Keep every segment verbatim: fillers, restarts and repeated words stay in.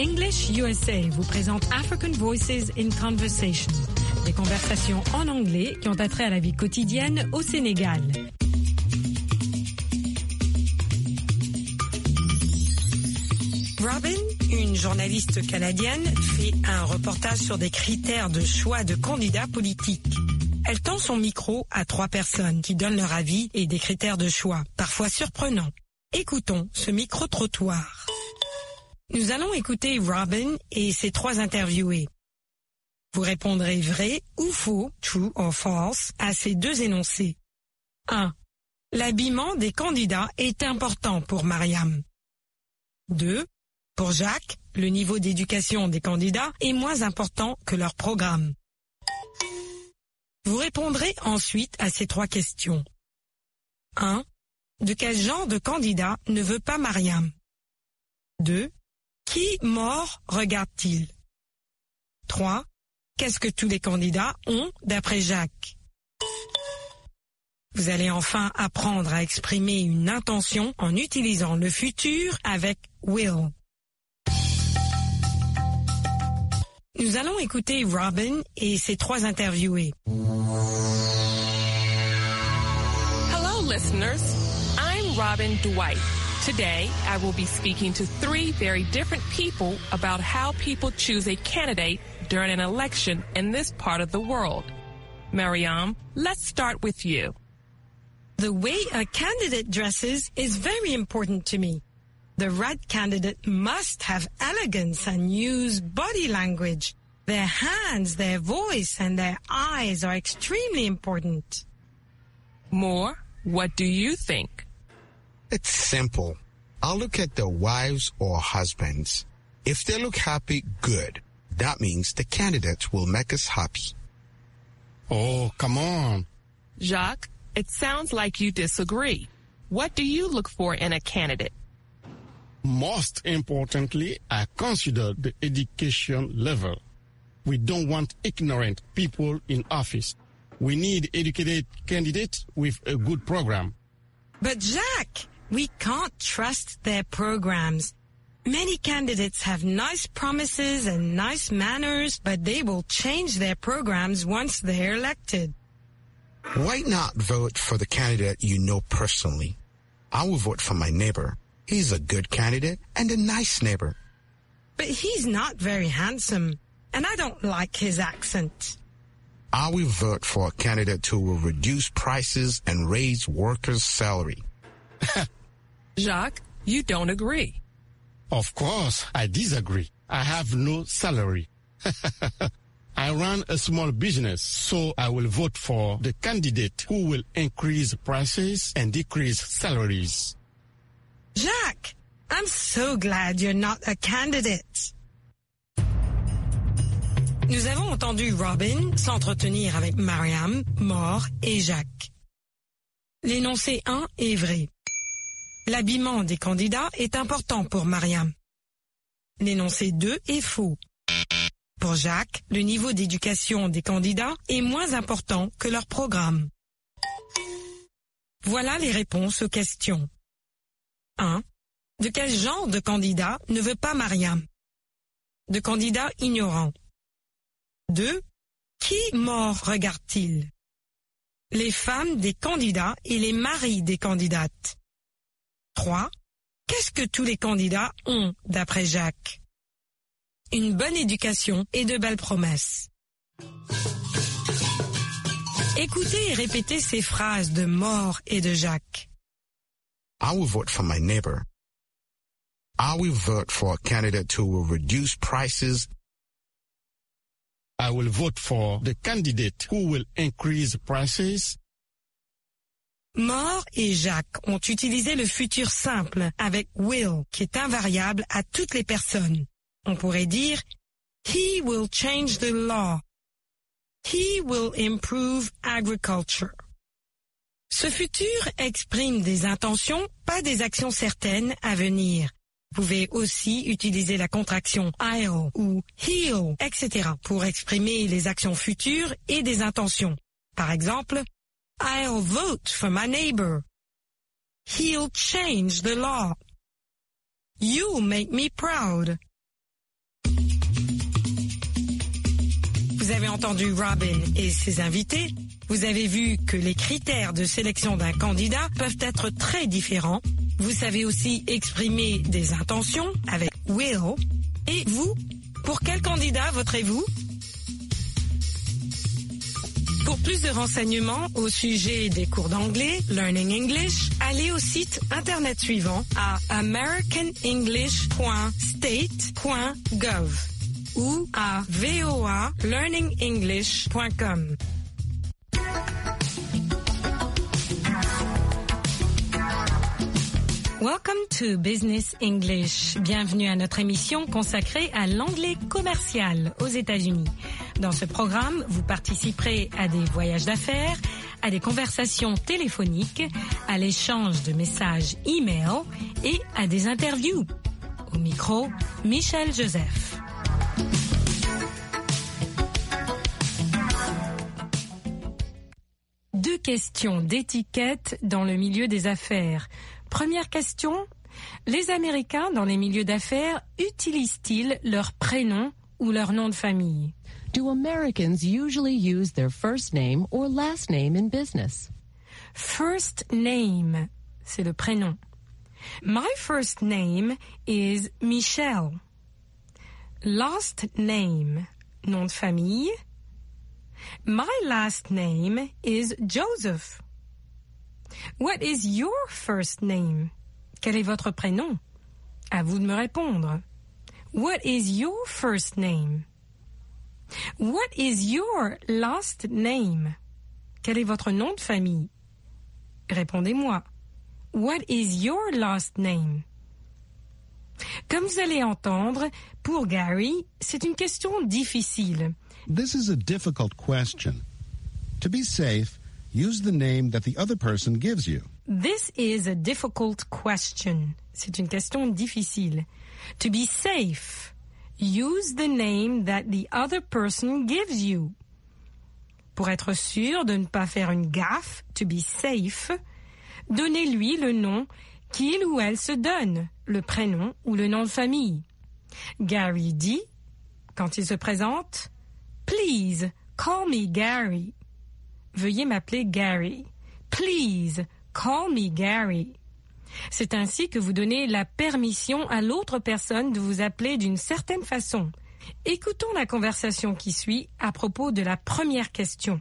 English U S A vous présente African Voices in Conversation, des conversations en anglais qui ont attrait à la vie quotidienne au Sénégal. Robin, une journaliste canadienne, fait un reportage sur des critères de choix de candidats politiques. Elle tend son micro à trois personnes qui donnent leur avis et des critères de choix, parfois surprenants. Écoutons ce micro-trottoir. Nous allons écouter Robin et ses trois interviewés. Vous répondrez vrai ou faux, true or false, à ces deux énoncés. un. L'habillement des candidats est important pour Mariam. deux. Pour Jacques, le niveau d'éducation des candidats est moins important que leur programme. Vous répondrez ensuite à ces trois questions. un. De quel genre de candidat ne veut pas Mariam? deux. Qui mort regarde-t-il? trois. Qu'est-ce que tous les candidats ont d'après Jacques? Vous allez enfin apprendre à exprimer une intention en utilisant le futur avec will. Nous allons écouter Robin et ses trois interviewés. Hello, listeners. I'm Robin Dwight. Today, I will be speaking to three very different people about how people choose a candidate during an election in this part of the world. Mariam, let's start with you. The way a candidate dresses is very important to me. The right candidate must have elegance and use body language. Their hands, their voice, and their eyes are extremely important. Moore, what do you think? It's simple. I'll look at their wives or husbands. If they look happy, good. That means the candidate will make us happy. Oh, come on. Jacques, it sounds like you disagree. What do you look for in a candidate? Most importantly, I consider the education level. We don't want ignorant people in office. We need educated candidates with a good program. But Jacques, we can't trust their programs. Many candidates have nice promises and nice manners, but they will change their programs once they're elected. Why not vote for the candidate you know personally? I will vote for my neighbor. He's a good candidate and a nice neighbor. But he's not very handsome, and I don't like his accent. I will vote for a candidate who will reduce prices and raise workers' salary. Jacques, you don't agree. Of course, I disagree. I have no salary. I run a small business, so I will vote for the candidate who will increase prices and decrease salaries. Jacques, I'm so glad you're not a candidate. Nous avons entendu Robin s'entretenir avec Mariam, Moore et Jacques. L'énoncé un est vrai. L'habillement des candidats est important pour Mariam. L'énoncé deux est faux. Pour Jacques, le niveau d'éducation des candidats est moins important que leur programme. Voilà les réponses aux questions. un. De quel genre de candidat ne veut pas Mariam? De candidats ignorants. deux. Qui mort regarde-t-il? Les femmes des candidats et les maris des candidates. trois. Qu'est-ce que tous les candidats ont d'après Jacques? Une bonne éducation et de belles promesses. Écoutez et répétez ces phrases de Moore et de Jacques. I will vote for my neighbor. I will vote for a candidate who will reduce prices. I will vote for the candidate who will increase prices. Moore et Jacques ont utilisé le futur simple avec will, qui est invariable à toutes les personnes. On pourrait dire « He will change the law ». « He will improve agriculture ». Ce futur exprime des intentions, pas des actions certaines à venir. Vous pouvez aussi utiliser la contraction I'll ou he'll, et cetera pour exprimer les actions futures et des intentions. Par exemple, I'll vote for my neighbor. He'll change the law. You'll make me proud. Vous avez entendu Robin et ses invités. Vous avez vu que les critères de sélection d'un candidat peuvent être très différents. Vous savez aussi exprimer des intentions avec will. Et vous, pour quel candidat voterez-vous? Pour plus de renseignements au sujet des cours d'anglais, Learning English, allez au site internet suivant à american english point state point gov ou à voa learning english point com. Welcome to Business English. Bienvenue à notre émission consacrée à l'anglais commercial aux États-Unis. Dans ce programme, vous participerez à des voyages d'affaires, à des conversations téléphoniques, à l'échange de messages e-mail et à des interviews. Au micro, Michel Joseph. Deux questions d'étiquette dans le milieu des affaires. Première question, les Américains dans les milieux d'affaires utilisent-ils leur prénom ou leur nom de famille? Do Americans usually use their first name or last name in business? First name, c'est le prénom. My first name is Michelle. Last name, nom de famille. My last name is Joseph. What is your first name? Quel est votre prénom? À vous de me répondre. What is your first name? What is your last name? Quel est votre nom de famille? Répondez-moi. What is your last name? Comme vous allez entendre, pour Gary, c'est une question difficile. This is a difficult question. To be safe, use the name that the other person gives you. This is a difficult question. C'est une question difficile. To be safe, use the name that the other person gives you. Pour être sûr de ne pas faire une gaffe, to be safe, donnez-lui le nom qu'il ou elle se donne, le prénom ou le nom de famille. Gary dit, quand il se présente, « Please, call me Gary ». Veuillez m'appeler Gary. Please, call me Gary. C'est ainsi que vous donnez la permission à l'autre personne de vous appeler d'une certaine façon. Écoutons la conversation qui suit à propos de la première question.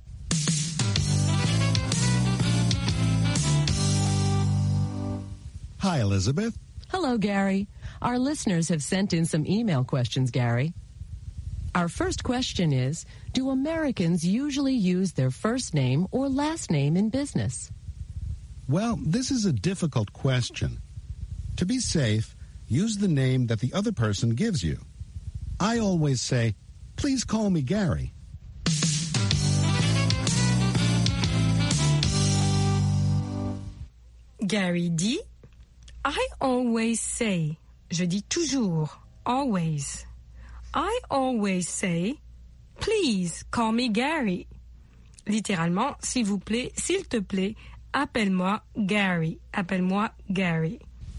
Hi, Elizabeth. Hello, Gary. Our listeners have sent in some email questions, Gary. Our first question is, do Americans usually use their first name or last name in business? Well, this is a difficult question. To be safe, use the name that the other person gives you. I always say, please call me Gary. Gary dit, I always say, je dis toujours, always. I always say, please call me Gary. Littéralement, s'il vous plaît, s'il te plaît, appelle-moi Gary. Appelle-moi Gary.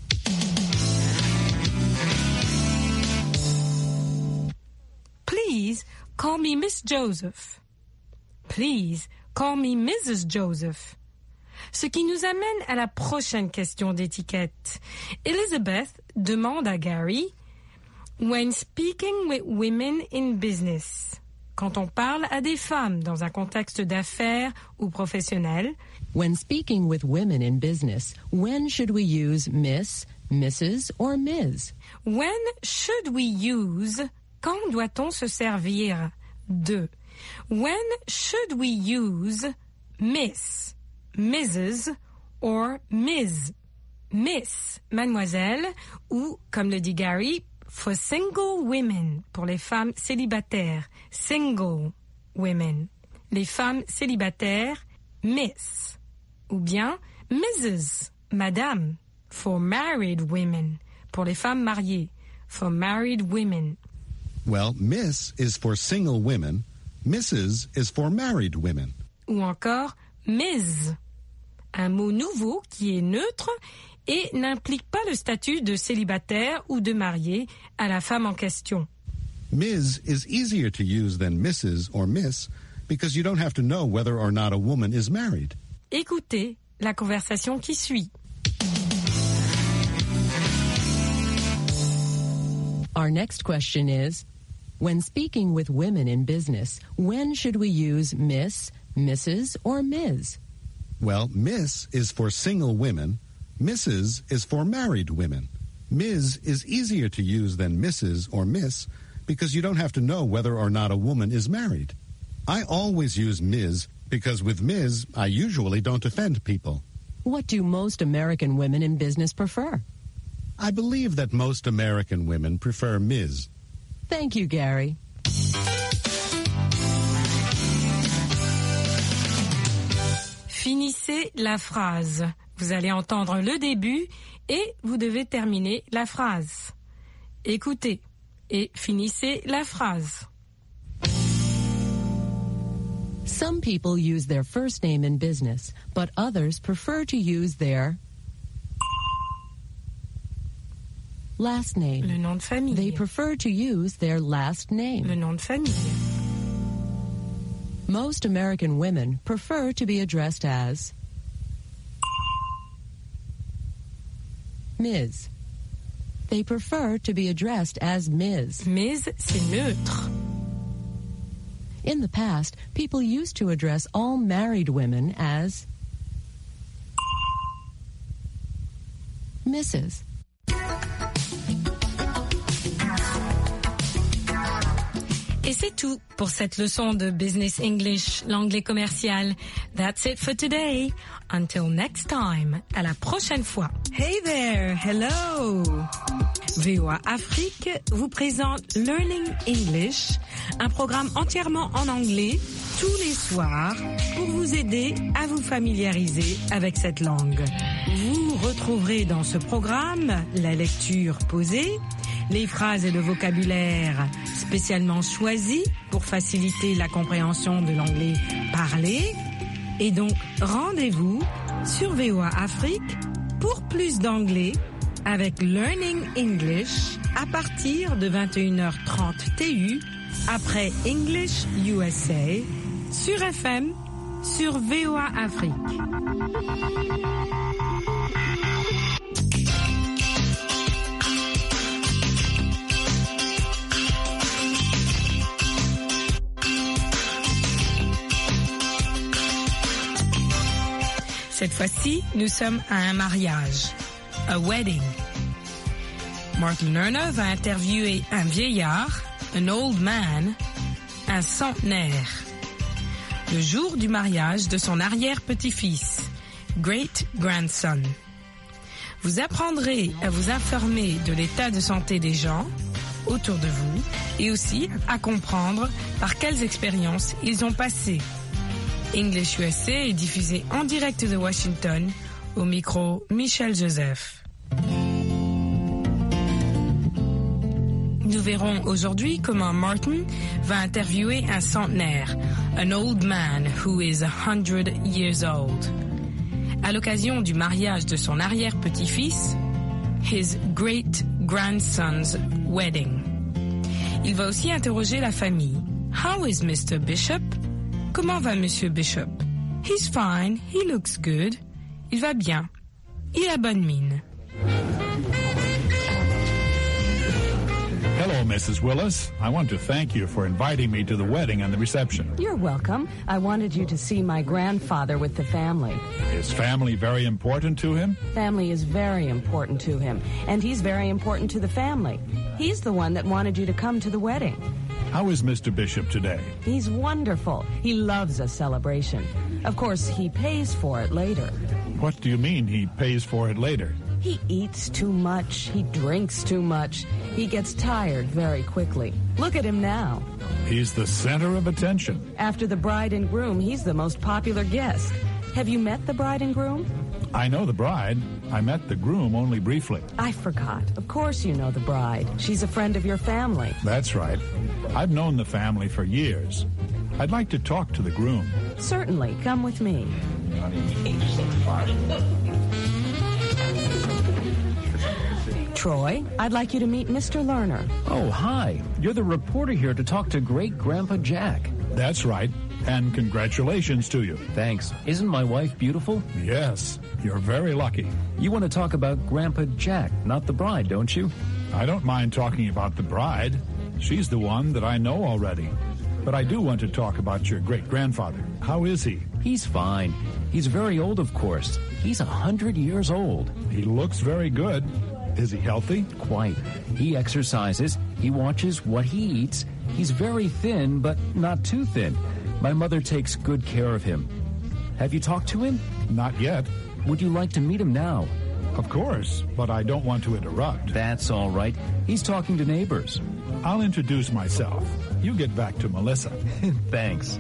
Please call me Miss Joseph. Please call me Missus Joseph. Ce qui nous amène à la prochaine question d'étiquette. Elizabeth demande à Gary, when speaking with women in business, quand on parle à des femmes dans un contexte d'affaires ou professionnel, when speaking with women in business, when should we use Miss, Missus or Miz? When should we use, quand doit-on se servir de? When should we use Miss, Missus or Miz? Miss, mademoiselle, ou, comme le dit Gary, for single women, pour les femmes célibataires, single women. Les femmes célibataires, Miss. Ou bien Missus, madame, for married women, pour les femmes mariées, for married women. Well, Miss is for single women, Missus is for married women. Ou encore Miz, un mot nouveau qui est neutre et n'implique pas le statut de célibataire ou de marié à la femme en question. Miz is easier to use than Missus or Miss because you don't have to know whether or not a woman is married. Écoutez la conversation qui suit. Our next question is, when speaking with women in business, when should we use Miss, Missus, or Miz? Well, Miss is for single women. Missus is for married women. Miz is easier to use than Missus or Miss because you don't have to know whether or not a woman is married. I always use Miz because with Miz, I usually don't offend people. What do most American women in business prefer? I believe that most American women prefer Miz. Thank you, Gary. Finissez la phrase. Vous allez entendre le début et vous devez terminer la phrase. Écoutez et finissez la phrase. Some people use their first name in business, but others prefer to use their last name. Le nom de famille. They prefer to use their last name. Le nom de famille. Most American women prefer to be addressed as Miz. They prefer to be addressed as Miz. Miz, c'est neutre. In the past, people used to address all married women as Missus Et c'est tout pour cette leçon de Business English, l'anglais commercial. That's it for today. Until next time. À la prochaine fois. Hey there, hello. V O A Afrique vous présente Learning English, un programme entièrement en anglais tous les soirs pour vous aider à vous familiariser avec cette langue. Vous retrouverez dans ce programme la lecture posée, les phrases et le vocabulaire spécialement choisis pour faciliter la compréhension de l'anglais parlé. Et donc, rendez-vous sur V O A Afrique pour plus d'anglais avec Learning English à partir de vingt et une heures trente T U après English U S A sur F M sur V O A Afrique. Cette fois-ci, nous sommes à un mariage, a wedding. Martin Lerner va interviewer un vieillard, an old man, un centenaire, le jour du mariage de son arrière-petit-fils, great-grandson. Vous apprendrez à vous informer de l'état de santé des gens autour de vous et aussi à comprendre par quelles expériences ils ont passé. English U S A est diffusé en direct de Washington, au micro Michel Joseph. Nous verrons aujourd'hui comment Martin va interviewer un centenaire, an old man who is a hundred years old. À l'occasion du mariage de son arrière-petit-fils, his great-grandson's wedding. Il va aussi interroger la famille. How is Mister Bishop? Comment va Monsieur Bishop? He's fine, he looks good. Il va bien. Il a bonne mine. Hello, Missus Willis. I want to thank you for inviting me to the wedding and the reception. You're welcome. I wanted you to see my grandfather with the family. Is family very important to him? Family is very important to him, and he's very important to the family. He's the one that wanted you to come to the wedding. How is Mister Bishop today? He's wonderful. He loves a celebration. Of course, he pays for it later. What do you mean he pays for it later? He eats too much. He drinks too much. He gets tired very quickly. Look at him now. He's the center of attention. After the bride and groom, he's the most popular guest. Have you met the bride and groom? I know the bride. I met the groom only briefly. I forgot. Of course you know the bride. She's a friend of your family. That's right. I've known the family for years. I'd like to talk to the groom. Certainly. Come with me. Troy. I'd like you to meet Mister Lerner. Oh, hi. You're the reporter here to talk to Great-Grandpa Jack. That's right. And congratulations to you. Thanks. Isn't my wife beautiful? Yes, you're very lucky. You want to talk about Grandpa Jack, not the bride, don't you? I don't mind talking about the bride. She's the one that I know already. But I do want to talk about your great-grandfather. How is he? He's fine. He's very old, of course. He's a hundred years old. He looks very good. Is he healthy? Quite. He exercises. He watches what he eats. He's very thin, but not too thin. My mother takes good care of him. Have you talked to him? Not yet. Would you like to meet him now? Of course, but I don't want to interrupt. That's all right. He's talking to neighbors. I'll introduce myself. You get back to Melissa. Thanks.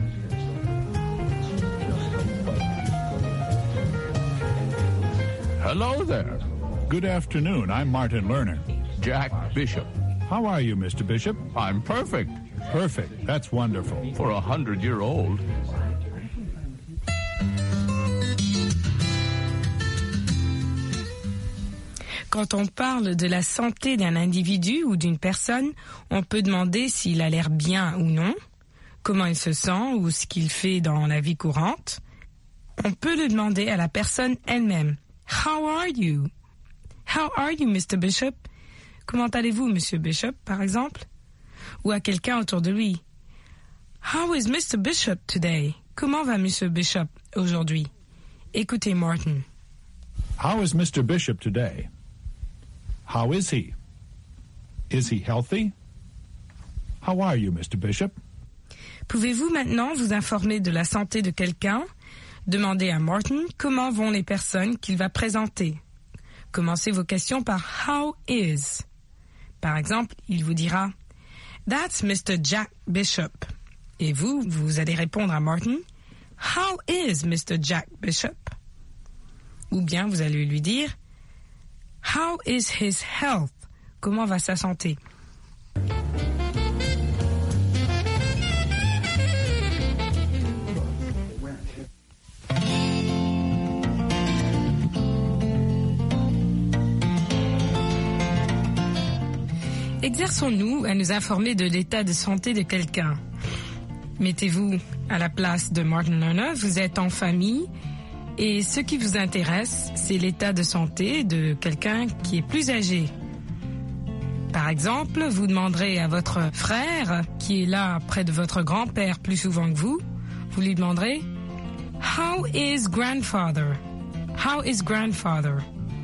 Hello there. Good afternoon. I'm Martin Lerner. Jack Bishop. How are you, Mister Bishop? I'm perfect. Perfect. That's wonderful. For a hundred-year-old. Quand on parle de la santé d'un individu ou d'une personne, on peut demander s'il a l'air bien ou non, comment il se sent ou ce qu'il fait dans la vie courante. On peut le demander à la personne elle-même. How are you? How are you, Mister Bishop? Comment allez-vous, Monsieur Bishop, par exemple? Ou à quelqu'un autour de lui. How is Mister Bishop today? Comment va Monsieur Bishop aujourd'hui? Écoutez Martin. How is Mister Bishop today? How is he? Is he healthy? How are you, Mister Bishop? Pouvez-vous maintenant vous informer de la santé de quelqu'un? Demandez à Martin comment vont les personnes qu'il va présenter. Commencez vos questions par How is? Par exemple, il vous dira That's Mister Jack Bishop. Et vous, vous allez répondre à Martin How is Mister Jack Bishop? Ou bien vous allez lui dire How is his health? Comment va sa santé? Exerçons-nous à nous informer de l'état de santé de quelqu'un. Mettez-vous à la place de Martin Lerner, vous êtes en famille et ce qui vous intéresse, c'est l'état de santé de quelqu'un qui est plus âgé. Par exemple, vous demanderez à votre frère, qui est là près de votre grand-père plus souvent que vous, vous lui demanderez « How is grandfather? How is grandfather? »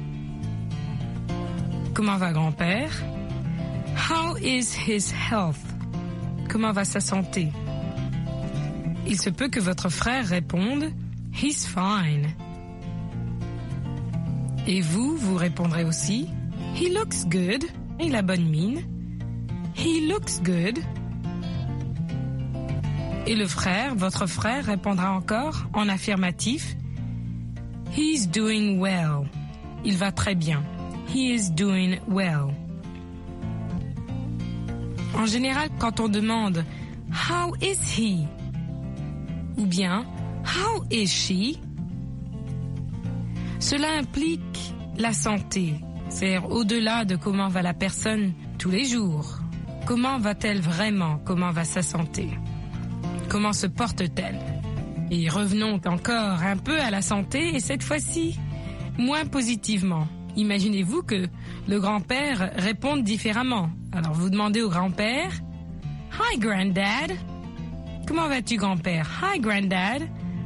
Comment va grand-père? How is his health? Comment va sa santé? Il se peut que votre frère réponde He's fine. Et vous, vous répondrez aussi He looks good. Il a bonne mine. He looks good. Et le frère, votre frère, répondra encore en affirmatif He's doing well. Il va très bien. He is doing well. En général, quand on demande « How is he ?» ou bien « How is she ?» cela implique la santé, c'est-à-dire au-delà de comment va la personne tous les jours. Comment va-t-elle vraiment? Comment va sa santé? Comment se porte-t-elle? Et revenons encore un peu à la santé, et cette fois-ci, moins positivement. Imaginez-vous que le grand-père réponde différemment. Alors vous demandez au grand-père « Hi, Granddad ». Comment vas-tu, grand-père? « Hi, Granddad ».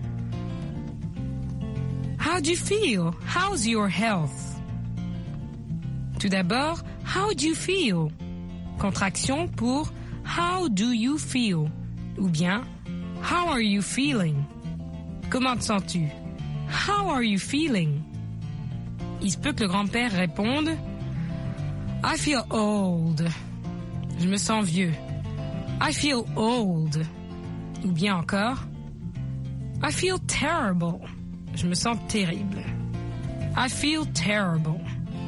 How do you feel? How's your health? Tout d'abord, how do you feel? Contraction pour how do you feel? Ou bien how are you feeling? Comment te sens-tu? How are you feeling? Il se peut que le grand-père réponde I feel old. Je me sens vieux. I feel old. Ou bien encore I feel terrible. Je me sens terrible. I feel terrible.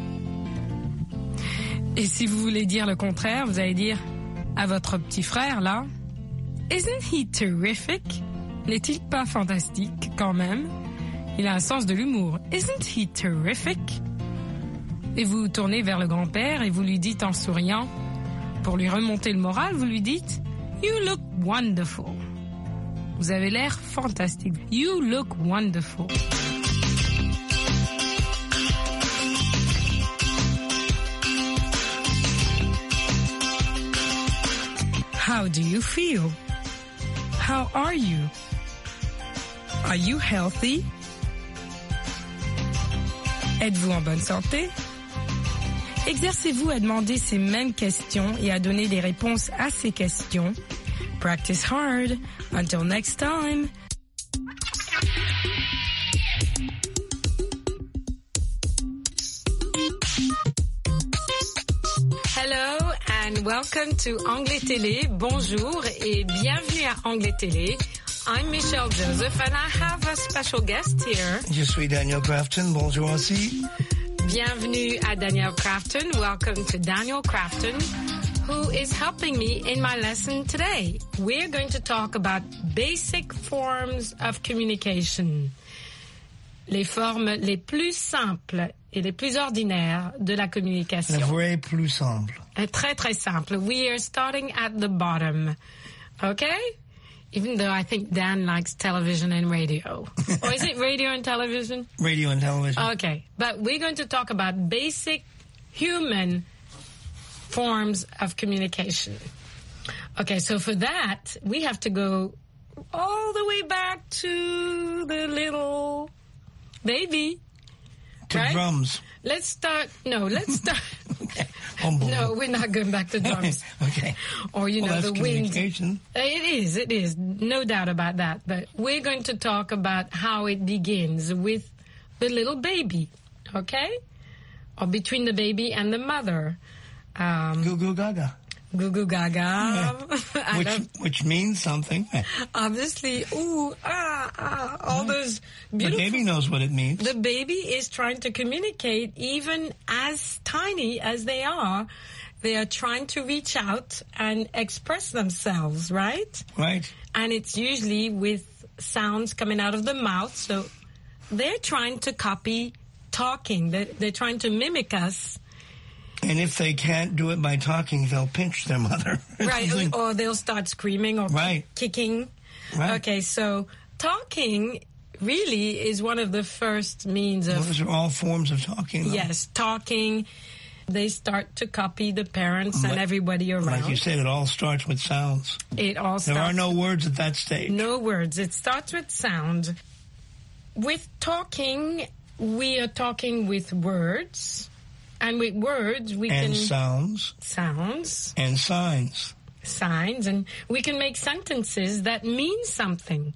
Et si vous voulez dire le contraire, vous allez dire à votre petit frère là, Isn't he terrific? N'est-il pas fantastique quand même? Il a un sens de l'humour. Isn't he terrific? et vous vous tournez vers le grand-père et vous lui dites en souriant, pour lui remonter le moral, vous lui dites « You look wonderful ». Vous avez l'air fantastique. You look wonderful. How do you feel? How are you? Are you healthy? Êtes-vous en bonne santé? Exercez-vous à demander ces mêmes questions et à donner des réponses à ces questions. Practice hard. Until next time. Hello and welcome to Anglais Télé. Bonjour et bienvenue à Anglais Télé. I'm Michelle Joseph and I have a special guest here. Je suis Daniel Crafton. Bonjour aussi. Bienvenue à Daniel Crafton. Welcome to Daniel Crafton, who is helping me in my lesson today. We're going to talk about basic forms of communication. Les formes les plus simples et les plus ordinaires de la communication. Le vrai plus simple. Très, très simple. We are starting at the bottom. Okay? Even though I think Dan likes television and radio. Or is it radio and television? Radio and television. Okay. But we're going to talk about basic human forms of communication. Okay, so for that, we have to go all the way back to the little baby. To right? drums. Let's start, no, let's start. Okay. No, we're not going back to drums. Okay. Or, you well, know, that's the wind. communication. It is, it is. No doubt about that. But we're going to talk about how it begins with the little baby, okay? Or between the baby and the mother. Um, Goo goo gaga. Goo goo gaga. Yeah. Which, which means something. Obviously, ooh, ah, ah, all those beautiful... The baby knows what it means. The baby is trying to communicate, even as tiny as they are. They are trying to reach out and express themselves, right? Right. And it's usually with sounds coming out of the mouth. So they're trying to copy talking. They're, they're trying to mimic us. And if they can't do it by talking, they'll pinch their mother. Right, or they'll start screaming or right. kicking. Right. Okay, so talking really is one of the first means of... Those are all forms of talking, though. Yes, talking. They start to copy the parents but, and everybody around. Like you said, it all starts with sounds. It all starts... There are no words at that stage. No words. It starts with sound. With talking, we are talking with words... And with words, we and can... And sounds. Sounds. And signs. Signs. And we can make sentences that mean something.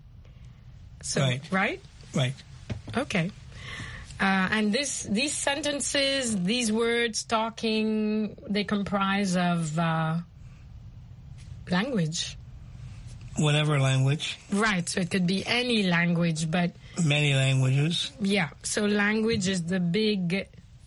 So, right. Right? Right. Okay. Uh, and this, these sentences, these words, talking, they comprise of uh, language. Whatever language. Right. So it could be any language, but... Many languages. Yeah. So language is the big...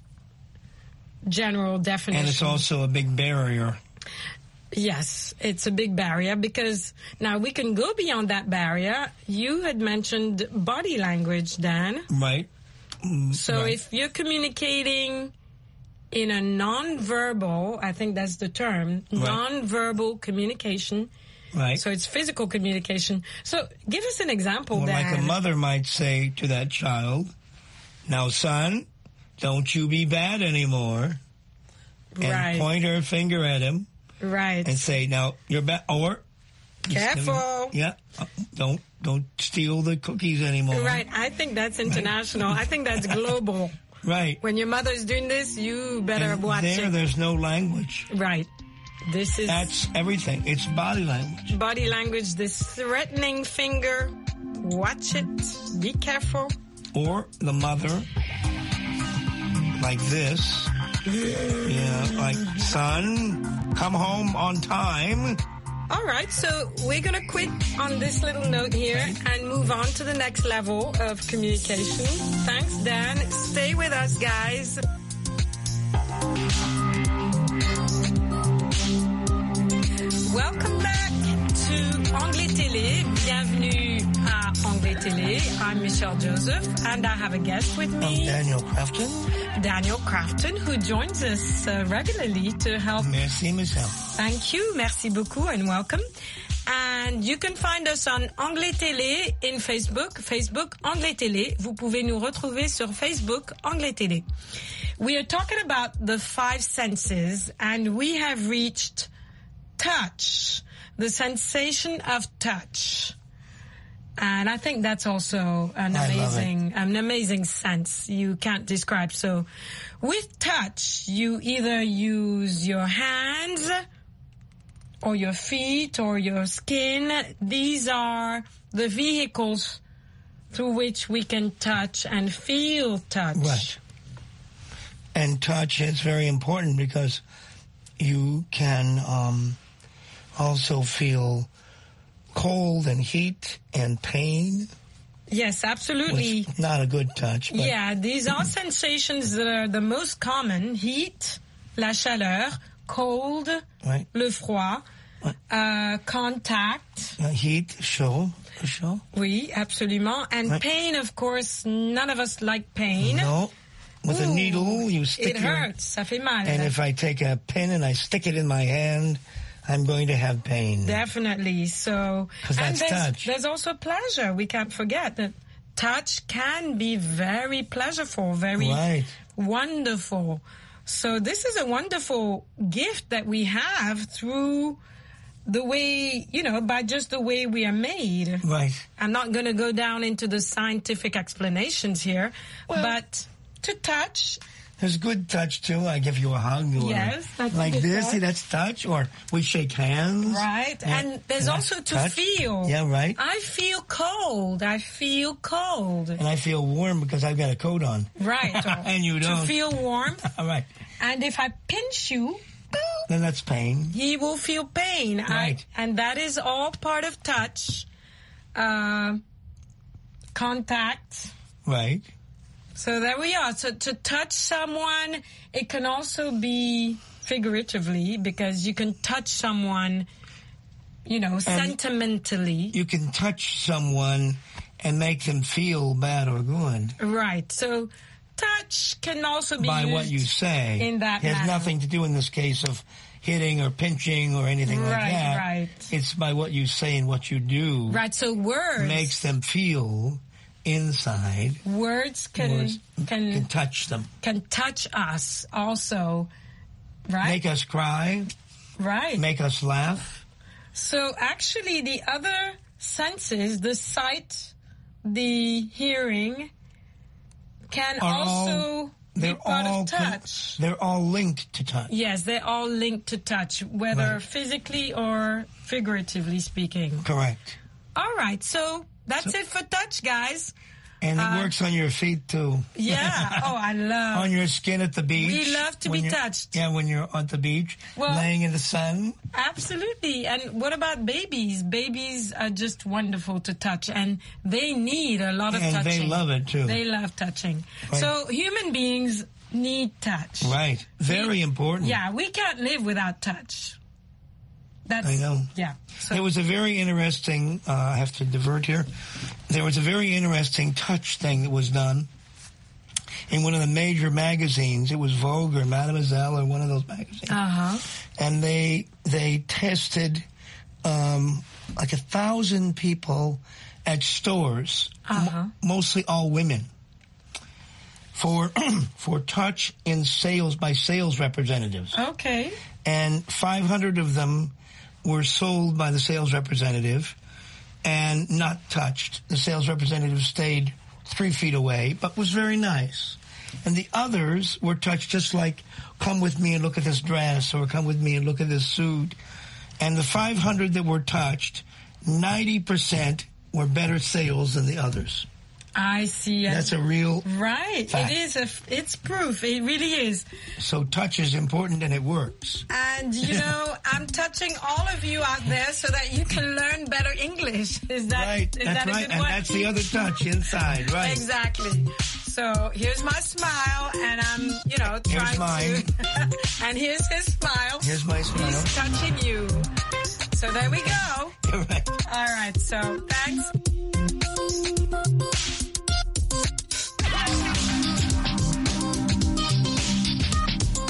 general definition. And it's also a big barrier. Yes, it's a big barrier because now we can go beyond that barrier. You had mentioned body language, Dan. Right. Mm, so right. if you're communicating in a non-verbal, I think that's the term, right. non-verbal communication. Right. So it's physical communication. So give us an example, well, Dan. Like a mother might say to that child, now, son, don't you be bad anymore. And right. point her finger at him. Right. And say, now, you're bad. Or. Careful. Yeah. Uh, don't don't steal the cookies anymore. Right. I think that's international. Right. I think that's global. Right. When your mother's doing this, you better and watch there, it. There's no language. Right. This is... That's everything. It's body language. Body language, this threatening finger. Watch it. Be careful. Or the mother, like this. Yeah, like, son, come home on time. All right, so we're going to quit on this little note here and move on to the next level of communication. Thanks, Dan. Stay with us, guys. Welcome back to Anglais Télé. Bienvenue à Anglais Télé. I'm Michelle Joseph, and I have a guest with me. I'm Daniel Crafton. Daniel Crafton, who joins us uh, regularly to help. Merci, Michelle. Thank you. Merci beaucoup, and welcome. And you can find us on Anglais Télé in Facebook. Facebook, Anglais Télé. Vous pouvez nous retrouver sur Facebook, Anglais Télé. We are talking about the five senses, and we have reached touch, the sensation of touch. And I think that's also an I amazing, an amazing sense you can't describe. So with touch, you either use your hands or your feet or your skin. These are the vehicles through which we can touch and feel touch. Right. And touch is very important because you can um, also feel cold and heat and pain. Yes, absolutely. Which, not a good touch. But yeah, these are sensations that are the most common. Heat, la chaleur, cold, right. le froid, right. uh, contact. Uh, heat, chaud, chaud. Oui, absolument. And right. pain, of course, none of us like pain. No. With Ooh, a needle, you stick it your... hurts, ça fait mal. And if I take a pin and I stick it in my hand, I'm going to have pain. Definitely. So, because that's and there's, touch. There's also pleasure. We can't forget that touch can be very pleasureful, very right. wonderful. So this is a wonderful gift that we have through the way, you know, by just the way we are made. Right. I'm not going to go down into the scientific explanations here, well, but to touch... There's good touch, too. I give you a hug. Or yes, that's like this. touch. See, that's touch. Or we shake hands. Right. Yeah. And there's and also to touch. feel. Yeah, right. I feel cold. I feel cold. And I feel warm because I've got a coat on. Right. And you don't. To feel warm. Right. And if I pinch you, then that's pain. You will feel pain. Right. I, and that is all part of touch. Uh, contact. Right. So there we are. So to touch someone, it can also be figuratively because you can touch someone, you know, and sentimentally. You can touch someone and make them feel bad or good. Right. So touch can also be by used what you say. In that it has manner. Nothing to do in this case of hitting or pinching or anything right, like that. Right. It's by what you say and what you do. Right. So words makes them feel. Inside, words can, words can can touch them. Can touch us also, right? Make us cry, right? Make us laugh. So actually, the other senses, the sight, the hearing, can Are also all, be part all of touch. They're all linked to touch. Yes, they're all linked to touch, whether right. physically or figuratively speaking. Correct. All right, so. That's so, it for touch, guys. And it uh, works on your feet, too. Yeah. Oh, I love. On your skin at the beach. We love to be touched. Yeah, when you're at the beach, well, laying in the sun. Absolutely. And what about babies? Babies are just wonderful to touch, and they need a lot of and touching. And they love it, too. They love touching. Right. So human beings need touch. Right. Very we, important. Yeah, we can't live without touch. That's, I know. Yeah. So. There was a very interesting, uh, I have to divert here. There was a very interesting touch thing that was done in one of the major magazines. It was Vogue or Mademoiselle or one of those magazines. Uh-huh. And they, they tested, um, like a thousand people at stores, uh-huh. m- mostly all women, for, for touch in sales by sales representatives. Okay. And five hundred of them were sold by the sales representative and not touched. The sales representative stayed three feet away, but was very nice. And the others were touched just like, come with me and look at this dress, or come with me and look at this suit. And the five hundred that were touched, ninety percent were better sales than the others. I see. That's a real right. fact. It is. A, it's proof. It really is. So touch is important, and it works. And you know, I'm touching all of you out there so that you can learn better English. Is that right? Is that's that a right, good and one? that's the other touch inside, right? Exactly. So here's my smile, and I'm, you know, trying here's mine. to. And here's his smile. Here's my smile. He's touching you. So there we go. You're right. All right. So thanks.